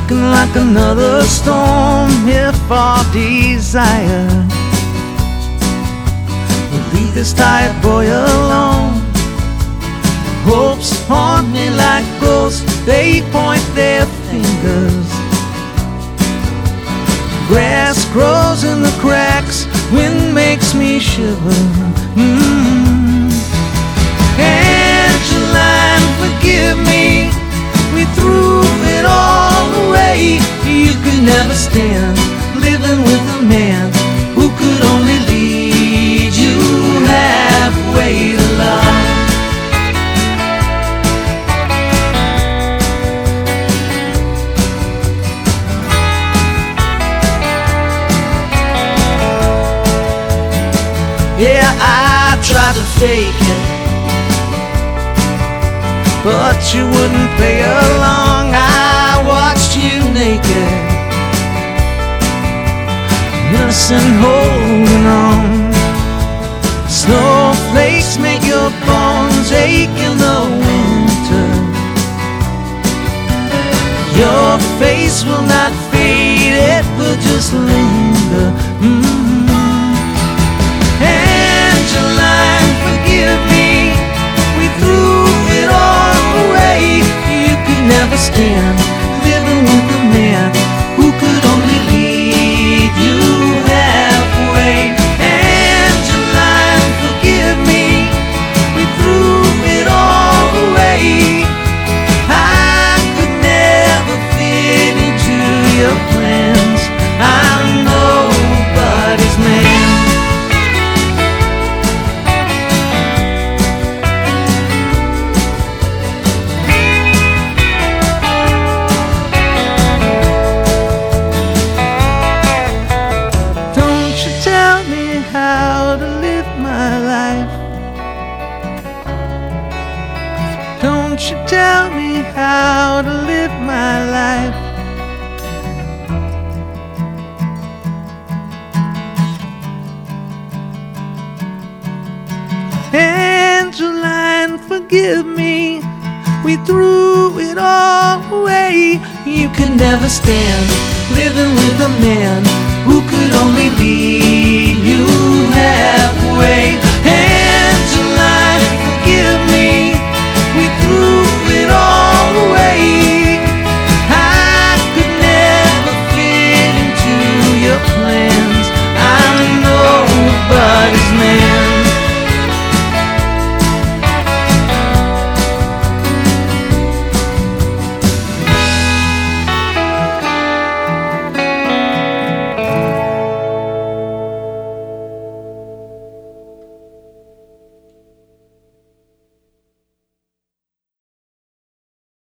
looking like another storm. If our desire will leave this tired boy alone. Hopes haunt me like ghosts, they point their fingers. Grass grows in the cracks, wind makes me shiver. Angeline, forgive me, we threw it all away. You could never stand living with a man who could only lead you halfway to love. Yeah, I tried to fake it, but you wouldn't play along. I watched you naked, innocent, holding on. Snowflakes make your bones ache in the winter. Your face will not fade, it will just linger. Angeline, forgive me, we threw it all away. You could never stand living with a man who could only lead you halfway. Angeline, forgive me, we threw it all away. I could never fit into your plans. I'm nobody's man. How to live my life. Don't you tell me how to live my life. Angeline, forgive me, we threw it all away. You could never stand living with a man who could only lead you halfway.